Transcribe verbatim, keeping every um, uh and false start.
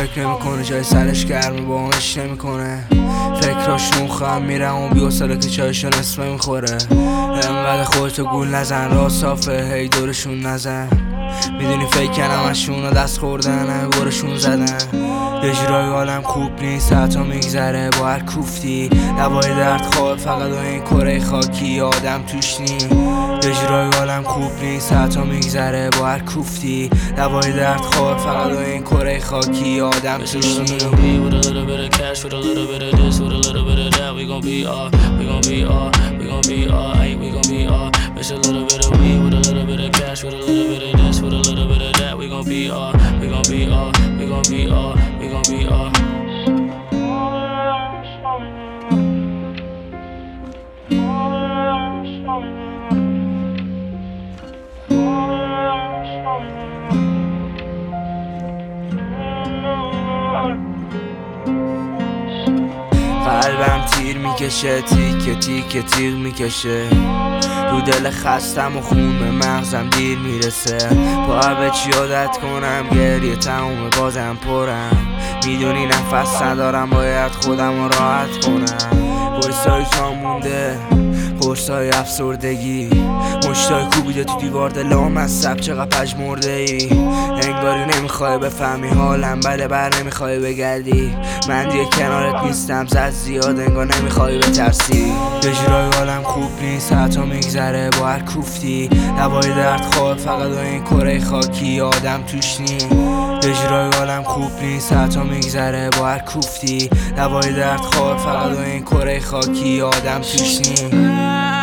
فکر نمیکنه جای سرش گرمه با همش نمیکنه فکراش نوخم میرم و بیوصله که چایشو نصفه میخوره انقدر خودتو گول نزن راه صافه هی دورشون نزن میدونی فکر همشون رو دست خوردن همه برشون زدن یه جورای حالم خوب نیست حتی میگذره با هر کوفتی دوای درد خواه فقط و این کره خاکی آدم توش نی یه جورای حالم خوب نیست حتی میگذره با هر کوفتی دوای درد خواه فقط و این کره خاکی آدم توش نی Miss a little bit of weed with a little bit of cash, with a little bit of this, with a little bit of that. We gon' be all, we gon' be all, we gon' be all, we gon' be all. قلبم تیر میکشه تیکه تیکه تیر میکشه رو دل خستم و خون به مغزم دیر میرسه باید به چی عادت کنم گریه تموم بازم پرم میدونی نفس ندارم باید خودم رو راحت کنم قرصای تا مونده قرصای افسردگی مشتای کوبیده تو دیوار دلام از سب چقدر پژمرده ای انگاری نمیخوای بفهمی حالم بله بر نمیخوای بگردی من دیگه کنارت نیستم زد زیاد انگار نمیخوای بترسی یه جورای حالم خوب نیست حتی میگذره با هر کوفتی دوای درد خواه فقط و این کره خاکی آدم توش نی یه جورای حالم خوب نیست حتی میگذره با هر کوفتی دوای درد خواه فقط و این کره خاکی آدم توش نی